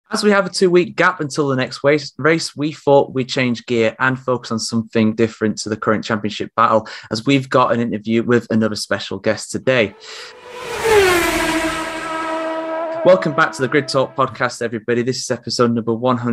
As we have a 2-week gap until the next race, we thought we'd change gear and focus on something different to the current championship battle, as we've got an interview with another special guest today. Welcome back to the Grid Talk podcast, everybody. This is episode number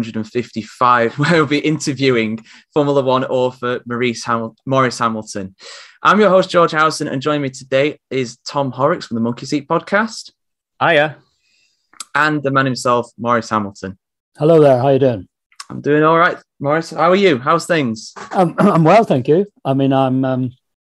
155, where we'll be interviewing Formula One author Maurice Hamilton. I'm your host, George Howson, and joining me today is Tom Horrocks from the Monkey Seat podcast. Hiya. And the man himself, Maurice Hamilton. Hello there. How you doing? I'm doing all right. Maurice, how are you? How's things? I'm well, thank you. I mean, I'm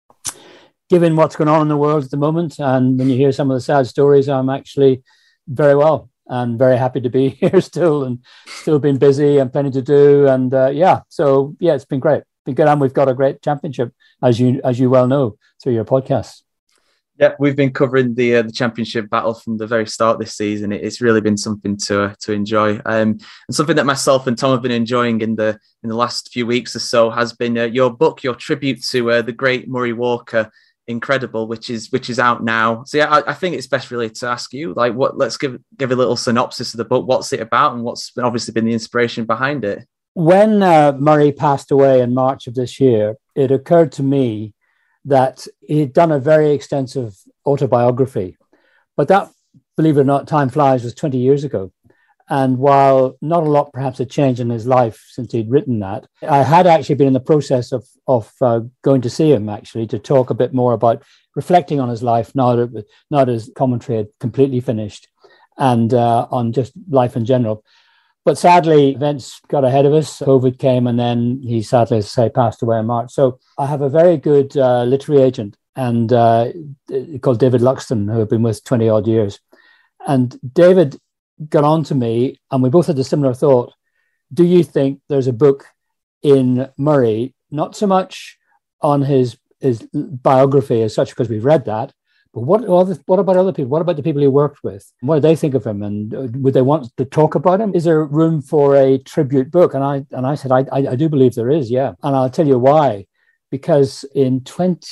given what's going on in the world at the moment, and when you hear some of the sad stories, I'm actually very well and very happy to be here still, and still been busy and plenty to do. And so it's been great. Been good, and we've got a great championship, as you well know through your podcast. Yeah, we've been covering the championship battle from the very start this season. It's really been something to enjoy, and something that myself and Tom have been enjoying in the last few weeks or so has been your book, your tribute to the great Murray Walker, Incredible, which is out now. So yeah, I think it's best really to ask you, like, let's give a little synopsis of the book. What's it about, and what's obviously been the inspiration behind it? When Murray passed away in March of this year, it occurred to me that he'd done a very extensive autobiography, but that, believe it or not, time flies, was 20 years ago. And while not a lot perhaps had changed in his life since he'd written that, I had actually been in the process of going to see him actually to talk a bit more about reflecting on his life, now that his commentary had completely finished, and on just life in general. But sadly, events got ahead of us. COVID came, and then he sadly, as I say, passed away in March. So I have a very good literary agent and called David Luxton, who I've been with 20 odd years. And David got on to me, and we both had a similar thought. Do you think there's a book in Murray, not so much on his biography as such, because we've read that, but what about other people? What about the people he worked with? What do they think of him? And would they want to talk about him? Is there room for a tribute book? And I said, I do believe there is, yeah. And I'll tell you why. Because in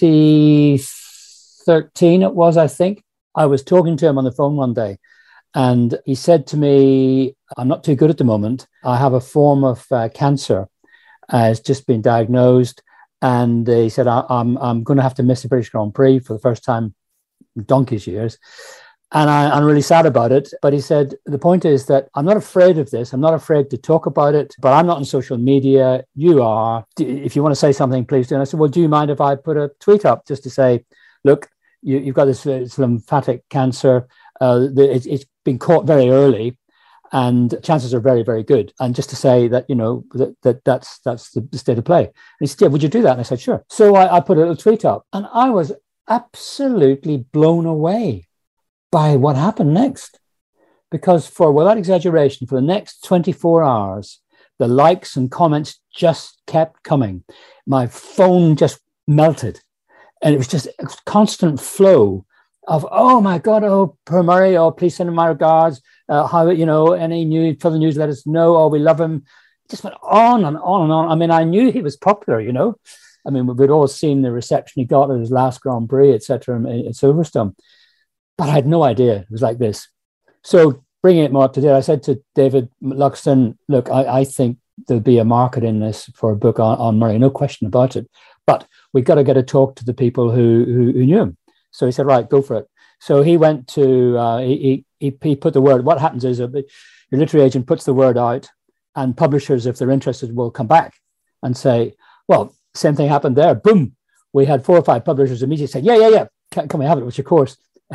2013, it was, I think, I was talking to him on the phone one day, and he said to me, I'm not too good at the moment. I have a form of cancer. It's just been diagnosed. And he said, I'm going to have to miss the British Grand Prix for the first time donkey's years, and I'm really sad about it. But he said, the point is that I'm not afraid of this. I'm not afraid to talk about it, but I'm not on social media. You are. If you want to say something, please do. And I said, well, do you mind if I put a tweet up just to say, look, you've got this lymphatic cancer. It's been caught very early, and chances are very, very good. And just to say that, that's the state of play. And he said, yeah, would you do that? And I said, sure. So I put a little tweet up, and I was absolutely blown away by what happened next. Because without exaggeration, for the next 24 hours, the likes and comments just kept coming. My phone just melted. And it was just a constant flow of, oh my God, oh, poor Murray, oh, please send him my regards. Any news, further news, let us know. Oh, we love him. It just went on and on and on. I mean, I knew he was popular, I mean, we'd all seen the reception he got at his last Grand Prix, etc., in Silverstone. But I had no idea it was like this. So bringing it more up to date, I said to David Luxton, look, I think there'll be a market in this for a book on Murray, no question about it. But we've got to get a talk to the people who knew him. So he said, right, go for it. So he went to, he put the word, what happens is your literary agent puts the word out, and publishers, if they're interested, will come back and say, well, same thing happened there. Boom. We had 4 or 5 publishers immediately say, yeah. Can we have it? Which, of course,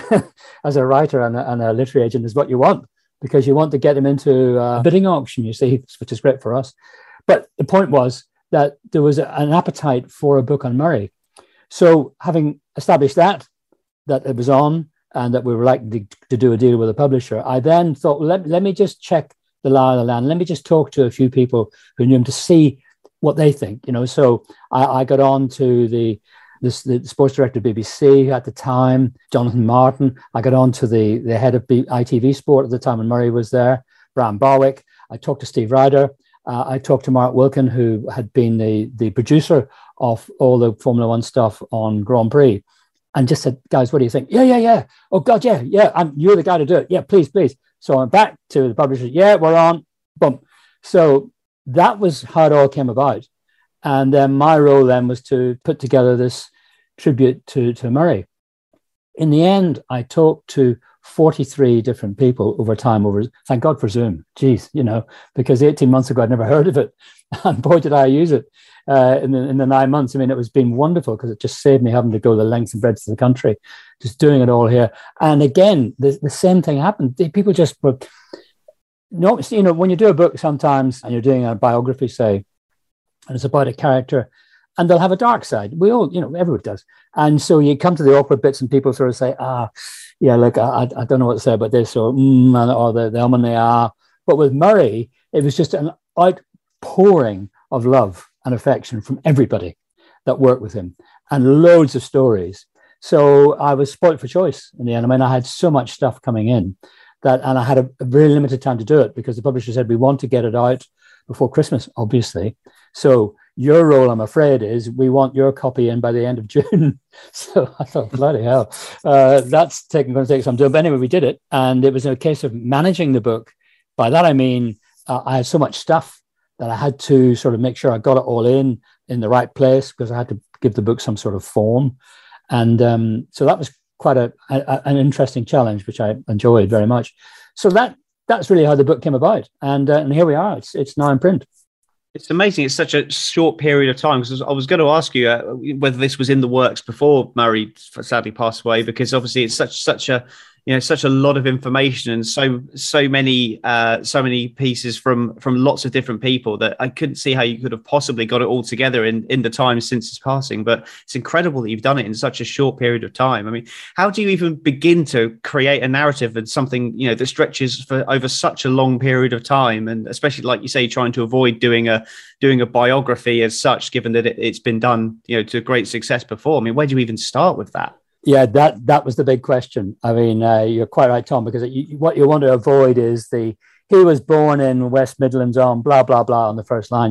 as a writer and a literary agent is what you want, because you want to get them into a bidding auction, you see, which is great for us. But the point was that there was an appetite for a book on Murray. So having established that it was on, and that we were likely to do a deal with a publisher, I then thought, let me just check the lie of the land. Let me just talk to a few people who knew him to see what they think, So I got on to the sports director of BBC at the time, Jonathan Martin. I got on to the head of ITV Sport at the time when Murray was there, Brian Barwick. I talked to Steve Ryder. I talked to Mark Wilkin, who had been the producer of all the Formula One stuff on Grand Prix. and just said, guys, what do you think? Yeah. Oh, God, yeah. You're the guy to do it. Yeah, please. So I went back to the publisher. Yeah, we're on. Boom. So that was how it all came about. And then my role then was to put together this tribute to Murray. In the end, I talked to 43 different people over time. Thank God for Zoom. Geez, because 18 months ago I'd never heard of it, and boy did I use it in the 9 months. I mean, it was been wonderful because it just saved me having to go the length and breadth of the country, just doing it all here. And again, the same thing happened. People just were when you do a book sometimes and you're doing a biography, say, and it's about a character, and they'll have a dark side. We all, everyone does. And so you come to the awkward bits and people sort of say, yeah, look, I don't know what to say about this, or the and they are. But with Murray, it was just an outpouring of love and affection from everybody that worked with him, and loads of stories. So I was spoilt for choice in the end. I mean, I had so much stuff coming in and I had a very limited time to do it because the publisher said, we want to get it out before Christmas, obviously. So your role, I'm afraid, is we want your copy in by the end of June. So I thought, bloody hell, that's going to take some time. But anyway, we did it. And it was a case of managing the book. By that, I mean, I had so much stuff that I had to sort of make sure I got it all in the right place, because I had to give the book some sort of form. And so that was quite an interesting challenge, which I enjoyed very much. So that's really how the book came about. And here we are. It's now in print. It's amazing. It's such a short period of time, because I was going to ask you whether this was in the works before Murray sadly passed away, because obviously it's such a lot of information and so many pieces from lots of different people that I couldn't see how you could have possibly got it all together in the time since his passing. But it's incredible that you've done it in such a short period of time. I mean, how do you even begin to create a narrative and something that stretches for over such a long period of time, and especially, like you say, trying to avoid doing a biography as such, given that it's been done to great success before? I mean, where do you even start with that? Yeah, that was the big question. I mean, you're quite right, Tom, because what you want to avoid is he was born in West Midlands on blah, blah, blah on the first line.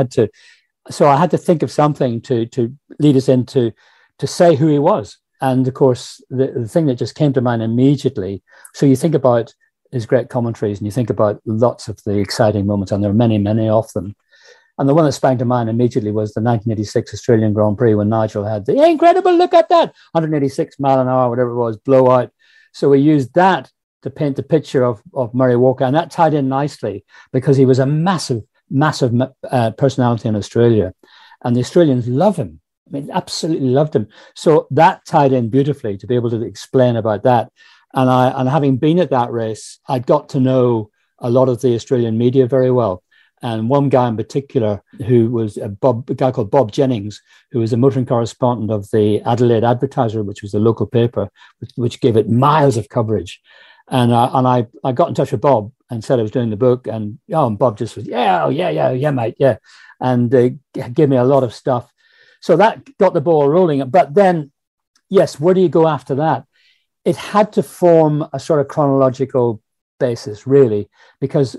So I had to think of something to lead us into to say who he was. And of course, the thing that just came to mind immediately. So you think about his great commentaries and you think about lots of the exciting moments, and there are many, many of them. And the one that sprang to mind immediately was the 1986 Australian Grand Prix, when Nigel had the incredible, look at that, 186 mile an hour, whatever it was, blowout. So we used that to paint the picture of Murray Walker. And that tied in nicely because he was a massive, massive personality in Australia. And the Australians love him. I mean, absolutely loved him. So that tied in beautifully to be able to explain about that. And having been at that race, I got to know a lot of the Australian media very well. And one guy in particular, who was a guy called Bob Jennings, who was a motoring correspondent of the Adelaide Advertiser, which was the local paper, which gave it miles of coverage. And I got in touch with Bob and said I was doing the book. And Bob just was, yeah, mate, yeah. And they gave me a lot of stuff. So that got the ball rolling. But then, yes, where do you go after that? It had to form a sort of chronological basis, really, because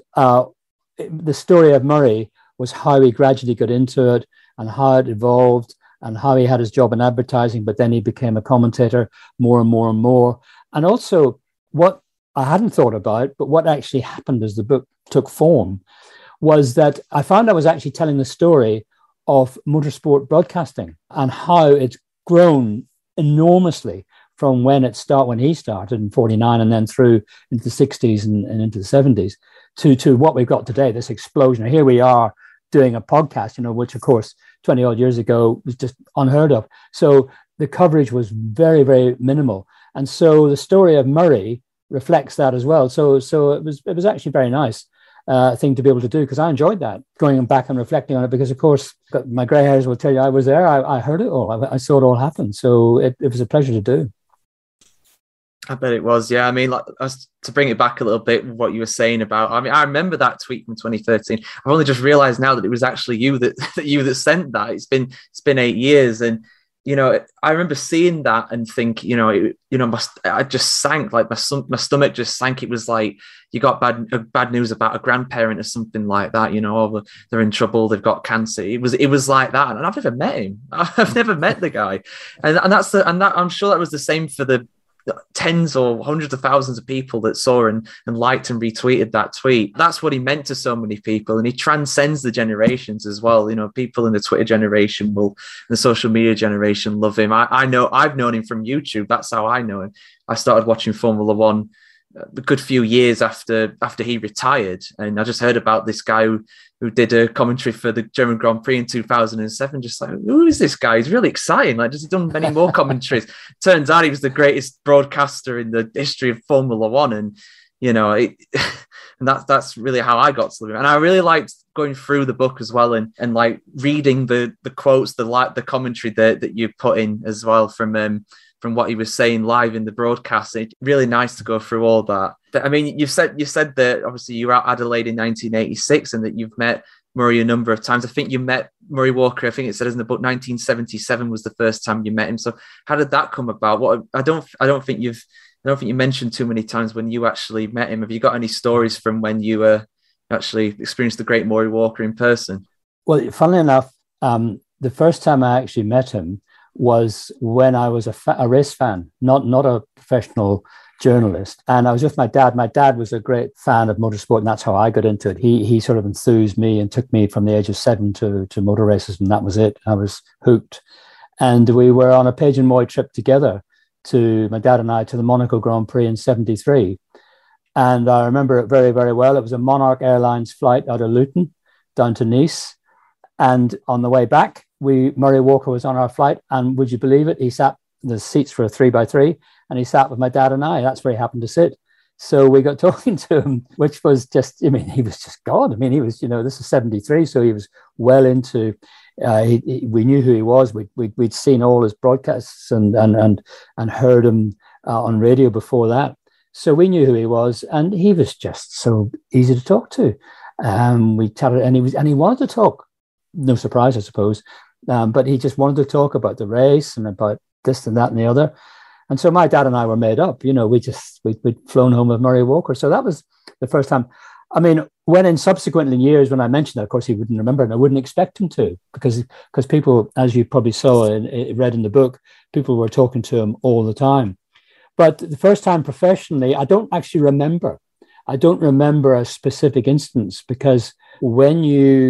the story of Murray was how he gradually got into it and how it evolved and how he had his job in advertising, but then he became a commentator more and more and more. And also what I hadn't thought about, but what actually happened as the book took form, was that I found I was actually telling the story of motorsport broadcasting and how it's grown enormously from when he started in 49 and then through into the 60s and into the 70s. To what we've got today, this explosion. Here we are doing a podcast, which of course 20 odd years ago was just unheard of. So the coverage was very, very minimal. And so the story of Murray reflects that as well. So it was actually very nice thing to be able to do, because I enjoyed that, going back and reflecting on it, because of course my grey hairs will tell you I was there. I heard it all. I saw it all happen. So it was a pleasure to do. I bet it was. Yeah. I mean, to bring it back a little bit, what you were saying about, I mean, I remember that tweet from 2013. I've only just realized now that it was actually you that sent that. It's been 8 years. And, I remember seeing that and think, I just sank, like my stomach just sank. It was like, you got bad news about a grandparent or something like that, or they're in trouble, they've got cancer. It was like that. And I've never met him. I've never met the guy. And I'm sure that was the same for the tens or hundreds of thousands of people that saw and liked and retweeted that tweet. That's what he meant to so many people, and he transcends the generations as well. You know, people in the Twitter generation the social media generation love him. I know, I've known him from YouTube. That's how I know him. I started watching Formula One a good few years after he retired, and I just heard about this guy who did a commentary for the German Grand Prix in 2007. Just like, who is this guy? He's really exciting. Like, has he done many more commentaries? Turns out he was the greatest broadcaster in the history of Formula One, and you know, and that's really how I got to him. And I really liked going through the book as well, and like reading the quotes, the commentary that you put in as well from what he was saying live in the broadcast. It's really nice to go through all that. I mean, you said that obviously you were at Adelaide in 1986 and that you've met Murray a number of times. I think you met Murray Walker, I think it says in the book 1977 was the first time you met him. So how did that come about? I don't think you mentioned too many times when you actually met him. Have you got any stories from when you actually experienced the great Murray Walker in person? Well, funnily enough, the first time I actually met him was when I was a race fan, not a professional journalist. And I was with my dad. My dad was a great fan of motorsport, and that's how I got into it. He sort of enthused me and took me from the age of 7 to motor races, and that was it. I was hooked. And we were on a Page and Moy trip together, my dad and I, to the Monaco Grand Prix in 73. And I remember it very, very well. It was a Monarch Airlines flight out of Luton down to Nice. And on the way back, Murray Walker was on our flight, and would you believe it? He sat the seats for a 3x3, and he sat with my dad and I. That's where he happened to sit. So we got talking to him, which was just, I mean, he was just God. I mean, he was, this is 73, so he was well into. We knew who he was. We'd seen all his broadcasts and heard him on radio before that. So we knew who he was, and he was just so easy to talk to. We chatted, and he wanted to talk. No surprise, I suppose. But he just wanted to talk about the race and about this and that and the other. And so my dad and I were made up. We'd flown home with Murray Walker. So that was the first time. I mean, when in subsequent years, when I mentioned that, of course, he wouldn't remember, and I wouldn't expect him to, because people, as you probably saw and read in the book, people were talking to him all the time. But the first time professionally, I don't actually remember. I don't remember a specific instance, because when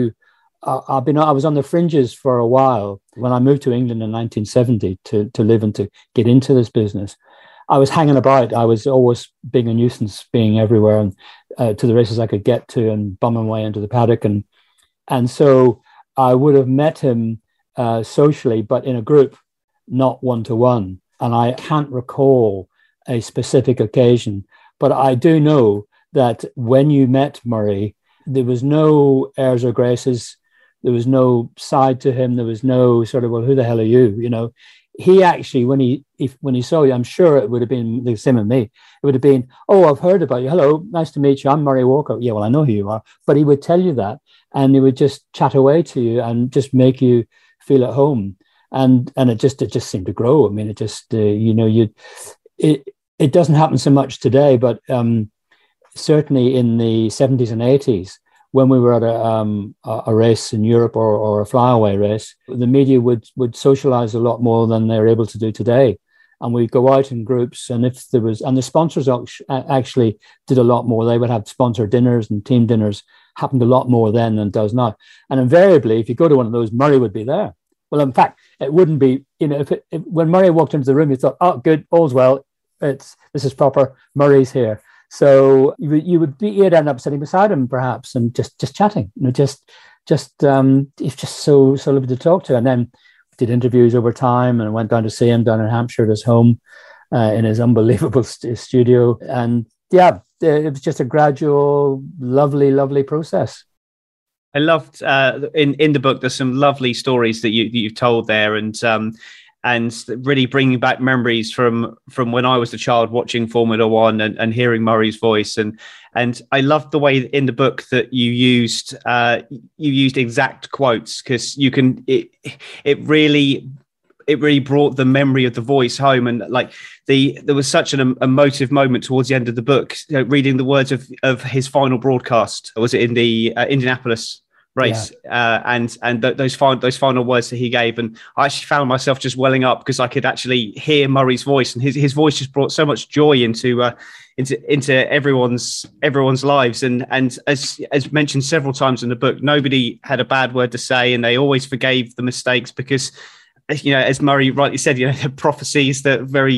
I was on the fringes for a while. When I moved to England in 1970 to live and to get into this business, I was hanging about. I was always being a nuisance, being everywhere, and to the races I could get to, and bumming my way into the paddock. And so I would have met him socially, but in a group, not one-to-one. And I can't recall a specific occasion, but I do know that when you met Murray, there was no airs or graces. There was no side to him. There was no sort of, well, who the hell are you? He actually, when he saw you, I'm sure it would have been the same with me. It would have been, oh, I've heard about you. Hello, nice to meet you. I'm Murray Walker. Yeah, well, I know who you are. But he would tell you that, and he would just chat away to you and just make you feel at home. And it just seemed to grow. I mean, it just, it doesn't happen so much today, but certainly in the 70s and 80s, when we were at a race in Europe or a flyaway race, the media would socialize a lot more than they're able to do today. And we'd go out in groups, and the sponsors actually did a lot more. They would have sponsor dinners and team dinners, happened a lot more then than does now. And invariably, if you go to one of those, Murray would be there. Well, in fact, it wouldn't be, when Murray walked into the room, you thought, oh, good, all's well. This is proper. Murray's here. So you'd end up sitting beside him perhaps and just chatting. He's just so lovely to talk to. And then did interviews over time, and went down to see him down in Hampshire at his home, in his unbelievable studio. And yeah, it was just a gradual, lovely process. I loved in the book. There's some lovely stories that you've told there, and really bringing back memories from when I was a child watching Formula One and hearing Murray's voice. And I loved the way in the book that you used exact quotes, because it really brought the memory of the voice home. And there was such an emotive moment towards the end of the book, reading the words of his final broadcast. Was it in the Indianapolis race, and those final words that he gave, and I actually found myself just welling up because I could actually hear Murray's voice, and his voice just brought so much joy into everyone's lives, and as mentioned several times in the book, nobody had a bad word to say, and they always forgave the mistakes because, you know, as Murray rightly said, you know, the prophecies that very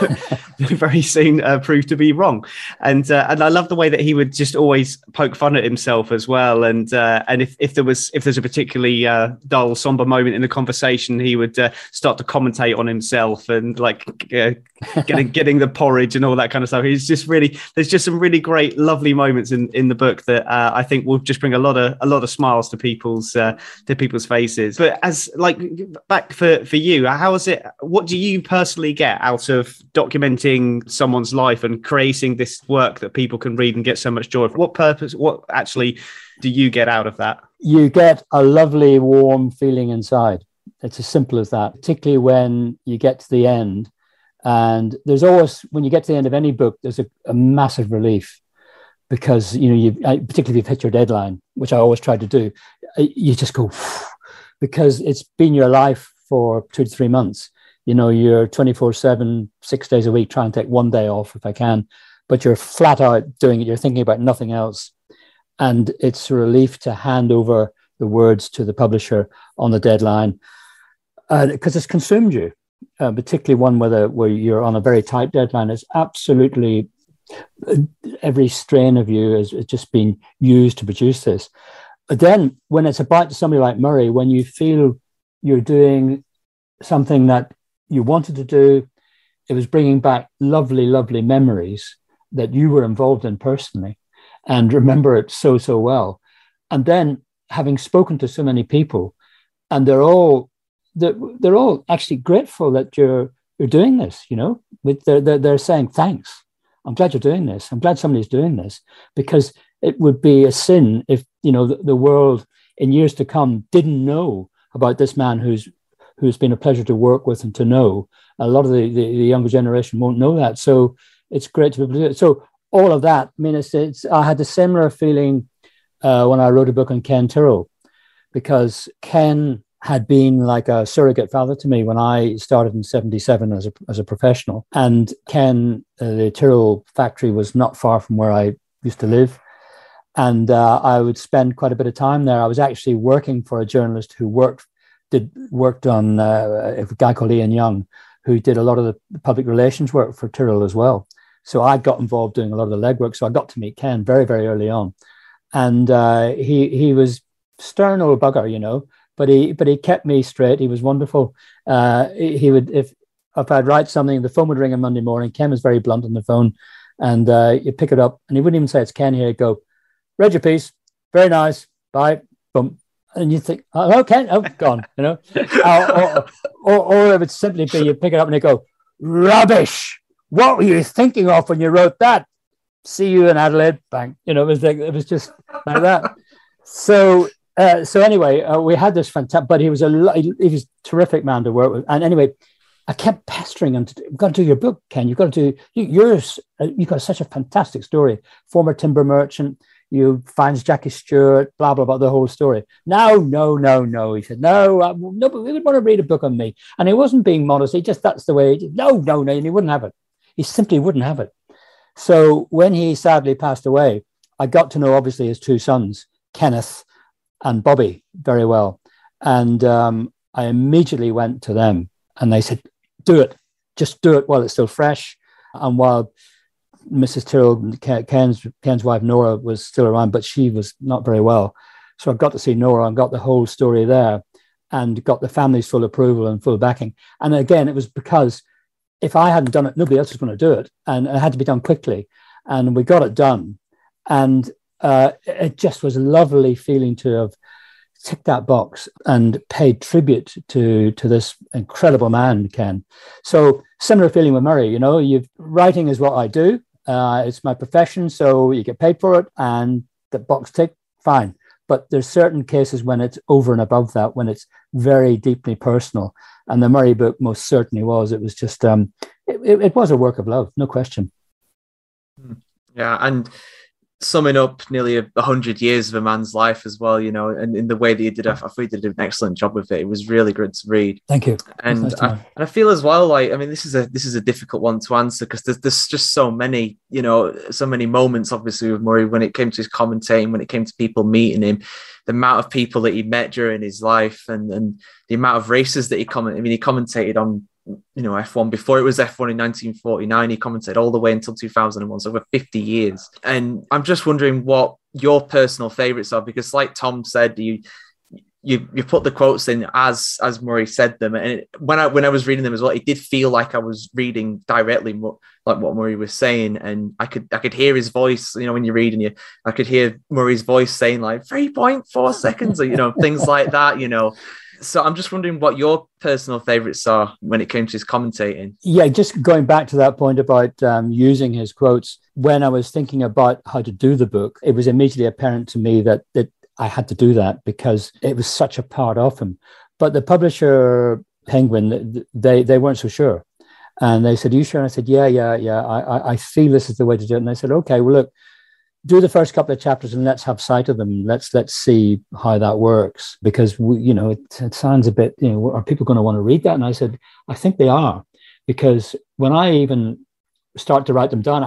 very soon proved to be wrong, and I love the way that he would just always poke fun at himself as well, and if there's a particularly dull, somber moment in the conversation, he would start to commentate on himself and like getting the porridge and all that kind of stuff. He's just really, there's just some really great, lovely moments in the book that I think will just bring a lot of smiles to people's faces. But as like back for you, how is it? What do you personally get out of documenting someone's life and creating this work that people can read and get so much joy? What purpose? What actually do you get out of that? You get a lovely, warm feeling inside. It's as simple as that. Particularly when you get to the end, and there's always, when you get to the end of any book, there's a massive relief because particularly if you've hit your deadline, which I always try to do, you just go because it's been your life for 2 to 3 months. You know, you're 24/7, 6 days a week, trying to take one day off if I can, but you're flat out doing it. You're thinking about nothing else. And it's a relief to hand over the words to the publisher on the deadline because it's consumed you, particularly one where you're on a very tight deadline. It's absolutely every strain of you has just been used to produce this. But then when it's about somebody like Murray, when you feel you're doing something that you wanted to do, it was bringing back lovely, lovely memories that you were involved in personally and remember it so well. And then having spoken to so many people, and they're all actually grateful that you're doing this, you know, they're saying, thanks. I'm glad you're doing this. I'm glad somebody's doing this, because it would be a sin if, you know, the world in years to come didn't know about this man who's been a pleasure to work with and to know. A lot of the younger generation won't know that. So it's great to be able to do it. So all of that, I mean, I had a similar feeling when I wrote a book on Ken Tyrrell, because Ken had been like a surrogate father to me when I started in 77 as a professional. And Ken, the Tyrrell factory was not far from where I used to live. And I would spend quite a bit of time there. I was actually working for a journalist who worked on a guy called Ian Young, who did a lot of the public relations work for Tyrrell as well. So I got involved doing a lot of the legwork. So I got to meet Ken very, very early on. And he was stern old bugger, you know, but he kept me straight. He was wonderful. He would, if I'd write something, the phone would ring on Monday morning. Ken was very blunt on the phone, and you pick it up, and he wouldn't even say it's Ken here. He'd go, read your piece, very nice, bye, boom. And you think, oh, Ken, oh, gone, you know. or it would simply be you pick it up and you go, rubbish. What were you thinking of when you wrote that? See you in Adelaide, bang. You know, it was just like that. So anyway, we had this fantastic, but he was a terrific man to work with. And anyway, I kept pestering him you've got to do your book, Ken. You've got to do yours. You've got such a fantastic story. Former timber merchant, you finds Jackie Stewart, blah, blah, blah, the whole story. No. He said, no, but we would want to read a book on me. And he wasn't being modest. that's the way. No. And he wouldn't have it. He simply wouldn't have it. So when he sadly passed away, I got to know, obviously, his two sons, Kenneth and Bobby, very well. And I immediately went to them and they said, do it. Just do it while it's still fresh. And while Mrs. Tyrrell, Ken's wife, Nora, was still around, but she was not very well. So I got to see Nora and got the whole story there and got the family's full approval and full backing. And again, it was because if I hadn't done it, nobody else was going to do it. And it had to be done quickly. And we got it done. And it just was a lovely feeling to have ticked that box and paid tribute to this incredible man, Ken. So similar feeling with Murray, you know, writing is what I do. It's my profession, so you get paid for it and the box ticked, fine. But there's certain cases when it's over and above that, when it's very deeply personal. And the Murray book most certainly was. It was just, it was a work of love, no question. Yeah, and summing up nearly 100 years of a man's life as well, you know, and in the way that he did, I thought he did an excellent job with it. It was really good to read. Thank you. And nice I feel as well, like, I mean, this is a difficult one to answer because there's just so many, you know, so many moments, obviously, with Murray when it came to his commentating, when it came to people meeting him, the amount of people that he met during his life, and the amount of races that he commented. I mean, he commentated on, you know, F1 before it was F1 in 1949. He commentated all the way until 2001, so over 50 years. And I'm just wondering what your personal favorites are, because like Tom said, you put the quotes in as Murray said them, and when I was reading them as well, it did feel like I was reading directly like what Murray was saying, and I could hear his voice. You know, when you're reading, I could hear Murray's voice saying like 3.4 seconds, or, you know, things like that. You know. So I'm just wondering what your personal favourites are when it came to his commentating. Yeah, just going back to that point about using his quotes, when I was thinking about how to do the book, it was immediately apparent to me that I had to do that because it was such a part of him. But the publisher, Penguin, they weren't so sure. And they said, "Are you sure?" And I said, yeah. I feel this is the way to do it. And they said, "Okay, well, look, do the first couple of chapters and let's have sight of them. Let's see how that works, because you know, it sounds a bit, you know, are people going to want to read that?" And I said, "I think they are, because when I even start to write them down,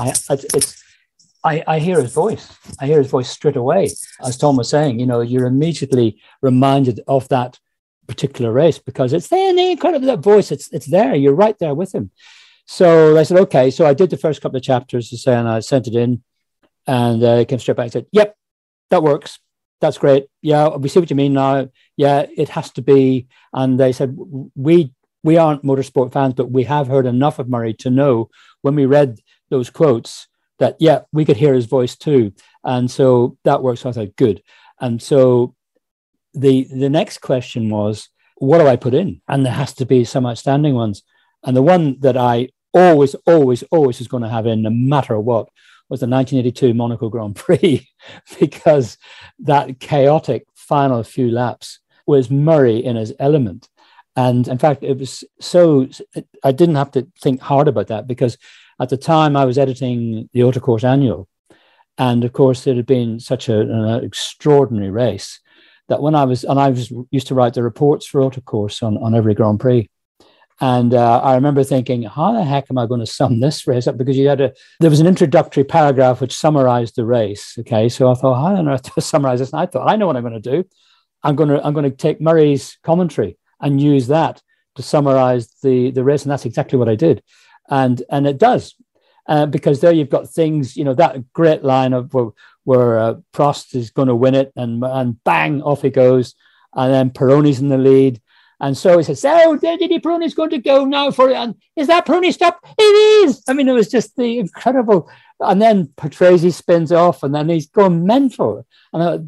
I hear his voice. I hear his voice straight away." As Tom was saying, you know, you're immediately reminded of that particular race because it's there, the incredible that voice. It's there. You're right there with him. So I said, okay. So I did the first couple of chapters to say, and I sent it in. And he came straight back and said, "Yep, that works. That's great. Yeah, we see what you mean now. Yeah, it has to be." And they said, we aren't motorsport fans, but we have heard enough of Murray to know when we read those quotes that, yeah, we could hear his voice too. And so that works. So I thought, good. And so the next question was, what do I put in? And there has to be some outstanding ones. And the one that I always was going to have in, no matter what, was the 1982 Monaco Grand Prix, because that chaotic final few laps was Murray in his element. And in fact, it was so, I didn't have to think hard about that, because at the time I was editing the Autocourse Annual. And of course, it had been such an extraordinary race that when I was used to write the reports for Autocourse on every Grand Prix. And I remember thinking, how the heck am I going to sum this race up? Because there was an introductory paragraph which summarized the race. Okay, so I thought, how on earth do I summarize this? And I thought, I know what I'm going to do. I'm going to take Murray's commentary and use that to summarize the race, and that's exactly what I did. And it does, because there you've got things, you know, that great line of where Prost is going to win it, and bang, off he goes, and then Pironi's in the lead. And so he says, "So Didi Pironi's going to go now for it. And is that Pironi stopped? It is." I mean, it was just the incredible. And then Patrese spins off, and then he's going mental. And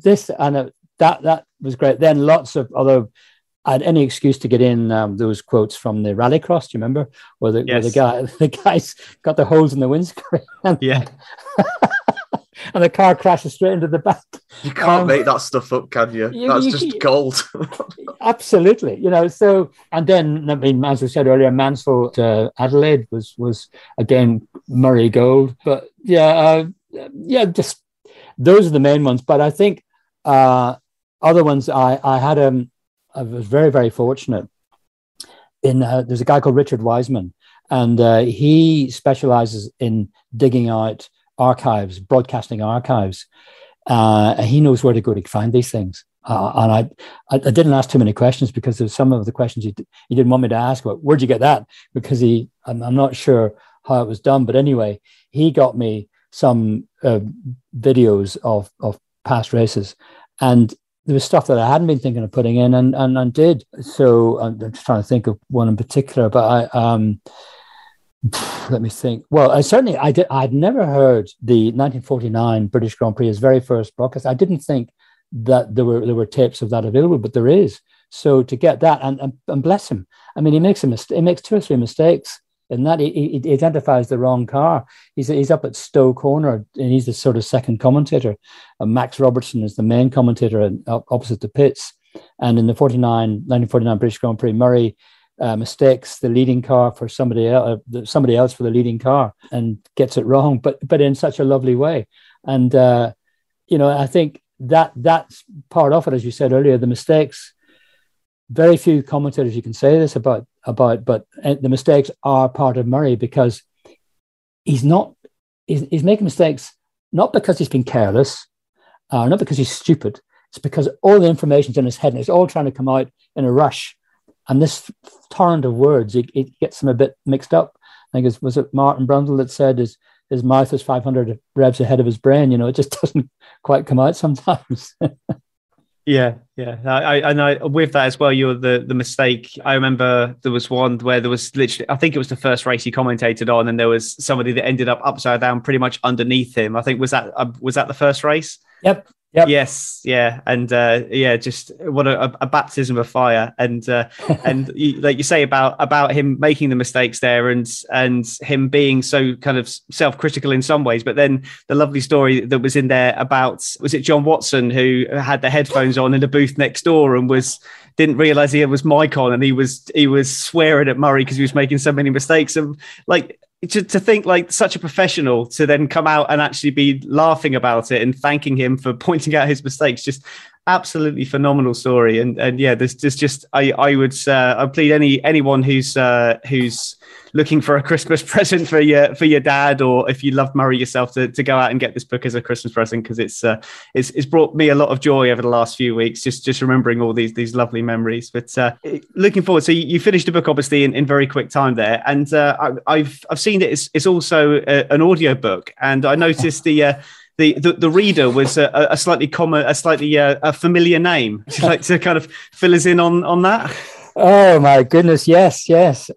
that was great. Then lots of other. I had any excuse to get in those quotes from the Rallycross. Do you remember? Where the guys got the holes in the windscreen. Yeah. And the car crashes straight into the back. You can't make that stuff up, can you? That's just gold. Absolutely. You know, so, and then, I mean, as we said earlier, Mansell to Adelaide was again Murray gold. But just those are the main ones. But I think other ones, I was very, very fortunate. There's a guy called Richard Wiseman, and he specializes in digging out archives, broadcasting archives. He knows where to go to find these things. And I didn't ask too many questions, because there's some of the questions he didn't want me to ask. But where'd you get that? Because I'm not sure how it was done. But anyway, he got me some videos of past races, and there was stuff that I hadn't been thinking of putting in, and did. So I'm just trying to think of one in particular, but let me think. Well, I'd never heard the 1949 British Grand Prix, his very first broadcast. I didn't think that there were tapes of that available, but there is. So to get that, and bless him, I mean, he makes two or three mistakes in that. He identifies the wrong car. He's up at Stowe Corner, and he's the sort of second commentator. Max Robertson is the main commentator opposite the pits. And in the 1949 British Grand Prix, Murray mistakes the leading car for somebody else for the leading car, and gets it wrong, but in such a lovely way. And I think that's part of it, as you said earlier, the mistakes. Very few commentators you can say this about, but the mistakes are part of Murray, because he's making mistakes not because he's been careless, not because he's stupid. It's because all the information's in his head and it's all trying to come out in a rush. And this torrent of words, it gets him a bit mixed up. I think was it Martin Brundle that said his mouth is 500 revs ahead of his brain. It just doesn't quite come out sometimes. Yeah. I know with that as well, you're the mistake. I remember there was one where there was literally, I think it was the first race he commentated on, and there was somebody that ended up upside down pretty much underneath him. I think was that the first race? Yep. Yes. Yeah. And just what a baptism of fire. And like you say about him making the mistakes there and him being so kind of self-critical in some ways. But then the lovely story that was in there about, was it John Watson, who had the headphones on in the booth next door and didn't realize he was mic on, and he was swearing at Murray because he was making so many mistakes. And like, to think like such a professional to then come out and actually be laughing about it and thanking him for pointing out his mistakes, just absolutely phenomenal story. And yeah, there's just I would plead anyone who's looking for a Christmas present for your dad, or if you love Murray yourself, to go out and get this book as a Christmas present, because it's brought me a lot of joy over the last few weeks, just remembering all these lovely memories. But looking forward, so you finished the book obviously in very quick time there, and I've seen that it's also an audio book, and I noticed the reader was a slightly common, a familiar name. Would you like to kind of fill us in on that? Oh my goodness, yes.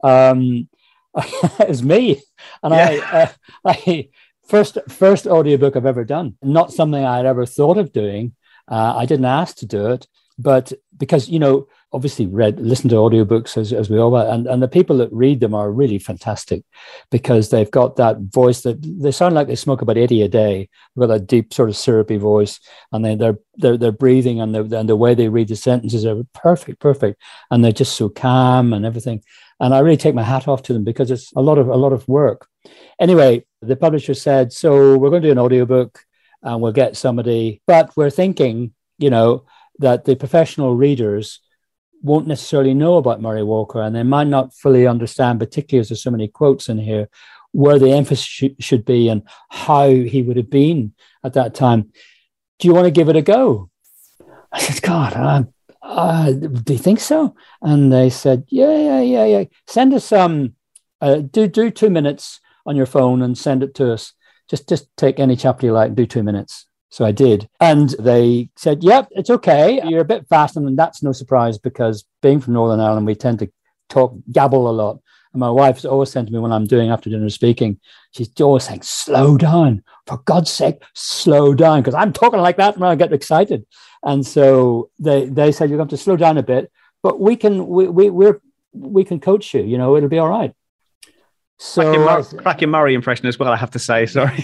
It was me, and yeah. I first audiobook I've ever done. Not something I had ever thought of doing. I didn't ask to do it, but because obviously listen to audiobooks as we all are, and the people that read them are really fantastic, because they've got that voice that they sound like they smoke about 80 a day. They've got that deep sort of syrupy voice, and they're breathing, and the way they read the sentences are perfect, and they're just so calm and everything. And I really take my hat off to them, because it's a lot of work. Anyway, the publisher said, so we're going to do an audiobook and we'll get somebody, but we're thinking, that the professional readers won't necessarily know about Murray Walker, and they might not fully understand, particularly as there's so many quotes in here, where the emphasis should be and how he would have been at that time. Do you want to give it a go? I said, God, do you think so? And they said, yeah. Send us do 2 minutes on your phone and send it to us. Just take any chapter you like and do 2 minutes. So I did. And they said, yep, it's okay. You're a bit fast. And that's no surprise, because being from Northern Ireland, we tend to gabble a lot. And my wife's always saying to me when I'm doing after dinner speaking, she's always saying, slow down. For God's sake, slow down. Because I'm talking like that when I get excited. And so they said, you're going to slow down a bit, but we can coach you, it'll be all right. So cracking Murray impression as well, I have to say, sorry.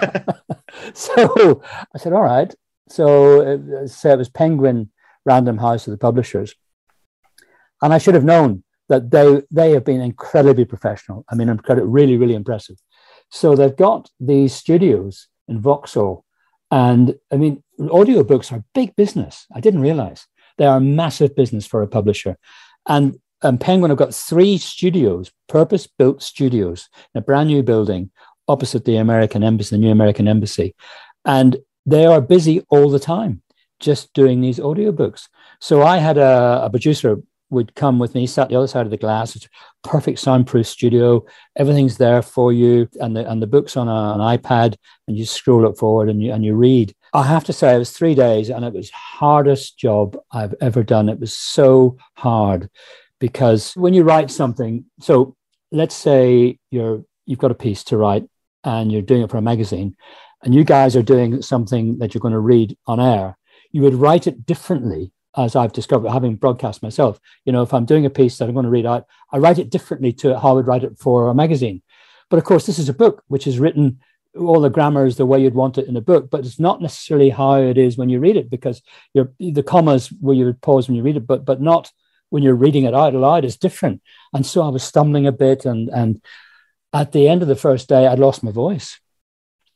So I said, all right. So it was Penguin Random House of the publishers. And I should have known that they have been incredibly professional. I mean, really, really impressive. So they've got these studios in Vauxhall. And I mean, audiobooks are big business. I didn't realize they are a massive business for a publisher. And Penguin have got 3 studios, purpose-built studios, in a brand new building opposite the American Embassy, the new American Embassy. And they are busy all the time just doing these audiobooks. So I had a producer would come with me, sat the other side of the glass. It's a perfect soundproof studio. Everything's there for you. And the book's on an iPad, and you scroll it forward and you read. I have to say, it was 3 days, and it was the hardest job I've ever done. It was so hard, because when you write something, so let's say you've got a piece to write and you're doing it for a magazine, and you guys are doing something that you're going to read on air, you would write it differently, as I've discovered, having broadcast myself. If I'm doing a piece that I'm going to read out, I write it differently to how I would write it for a magazine. But of course, this is a book which is written, all the grammar is the way you'd want it in a book, but it's not necessarily how it is when you read it, because the commas where you would pause when you read it, but not when you're reading it out aloud, is different. And so I was stumbling a bit, and at the end of the first day, I'd lost my voice.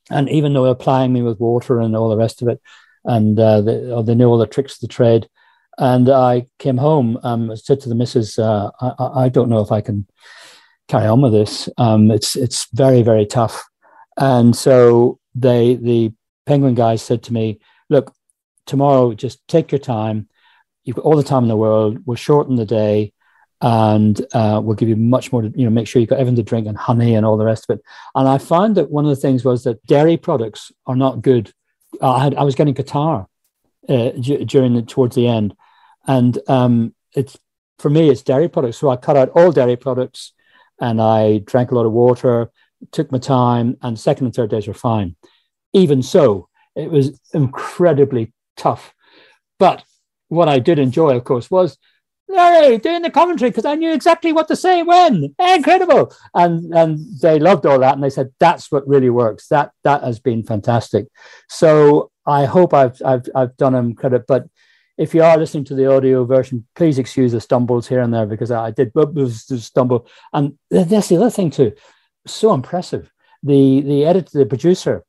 And even though they're plying me with water and all the rest of it, and they know all the tricks of the trade. And I came home, said to the missus, I don't know if I can carry on with this. It's very, very tough. And so the Penguin guys said to me, look, tomorrow, just take your time. You've got all the time in the world. We'll shorten the day, and we'll give you much more to, make sure you've got everything to drink and honey and all the rest of it. And I found that one of the things was that dairy products are not good. I was getting catarrh towards the end. And for me, it's dairy products. So I cut out all dairy products, and I drank a lot of water, took my time, and second and third days were fine. Even so, it was incredibly tough. But what I did enjoy, of course, was doing the commentary, because I knew exactly what to say when. Incredible. And they loved all that. And they said, that's what really works. That has been fantastic. So I hope I've done them credit. But if you are listening to the audio version, please excuse the stumbles here and there, because I did stumble. And that's the other thing too. So impressive. The editor, the producer,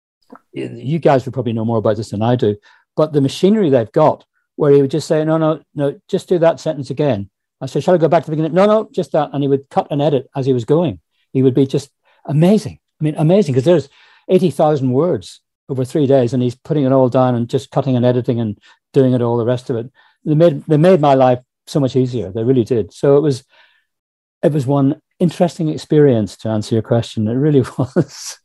you guys would probably know more about this than I do, but the machinery they've got, where he would just say, no, just do that sentence again. I said, shall I go back to the beginning? No, just that. And he would cut and edit as he was going. He would be just amazing. I mean, amazing, because there's 80,000 words over 3 days, and he's putting it all down and just cutting and editing and doing it all, the rest of it. They made my life so much easier. They really did. So it was one interesting experience, to answer your question. It really was.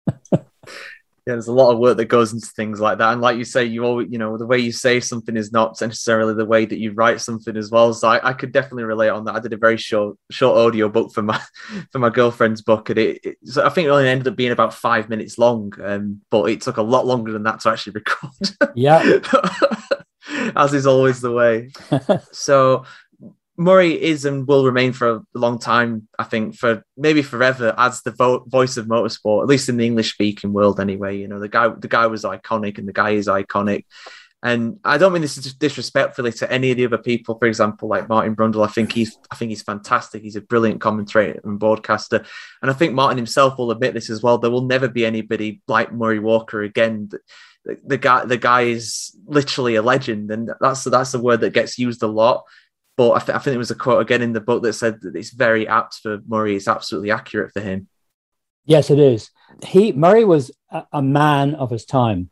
Yeah, there's a lot of work that goes into things like that. And like you say, you always, the way you say something is not necessarily the way that you write something as well. So I could definitely relate on that. I did a very short audio book for my girlfriend's book, and so I think it only ended up being about 5 minutes long, but it took a lot longer than that to actually record. Yeah. As is always the way. So Murray is and will remain for a long time, I think, for maybe forever, as the voice of motorsport, at least in the English-speaking world anyway. The guy was iconic, and the guy is iconic. And I don't mean this disrespectfully to any of the other people, for example, like Martin Brundle. I think he's fantastic. He's a brilliant commentator and broadcaster. And I think Martin himself will admit this as well. There will never be anybody like Murray Walker again. The guy is literally a legend, and that's a word that gets used a lot. But I think there was a quote again in the book that said that it's very apt for Murray. It's absolutely accurate for him. Yes, it is. Murray was a man of his time.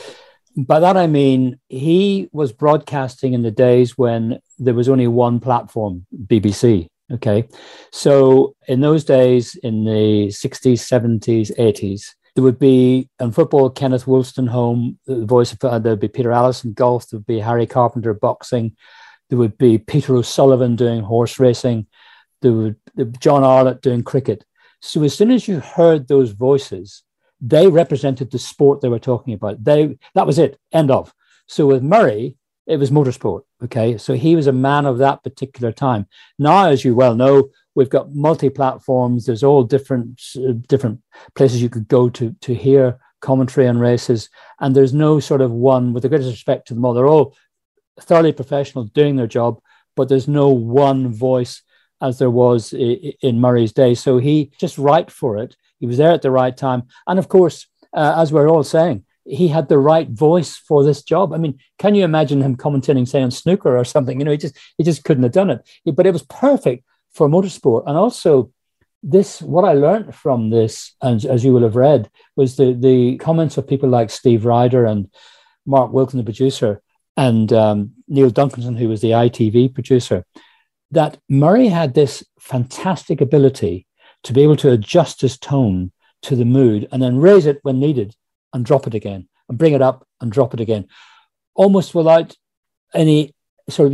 By that I mean he was broadcasting in the days when there was only one platform, BBC. Okay, so in those days, in the 60s, 70s, 80s, there would be in football Kenneth Wolstenholme, the voice of there'd be Peter Allison golf, there'd be Harry Carpenter boxing. There would be Peter O'Sullivan doing horse racing. There would be John Arlott doing cricket. So as soon as you heard those voices, they represented the sport they were talking about. That was it, end of. So with Murray, it was motorsport, okay? So he was a man of that particular time. Now, as you well know, we've got multi-platforms. There's all different places you could go to hear commentary on races. And there's no sort of one, with the greatest respect to them all, they're all thoroughly professional, doing their job, but there's no one voice as there was in Murray's day. So he just right for it. He was there at the right time. And of course, as we're all saying, he had the right voice for this job. I mean, can you imagine him commentating, say, on snooker or something? He just couldn't have done it. But it was perfect for motorsport. And also what I learned from this, and as you will have read, was the comments of people like Steve Ryder and Mark Wilson, the producer, and Neil Duncanson, who was the ITV producer, that Murray had this fantastic ability to be able to adjust his tone to the mood and then raise it when needed and drop it again and bring it up and drop it again, almost without any sort of,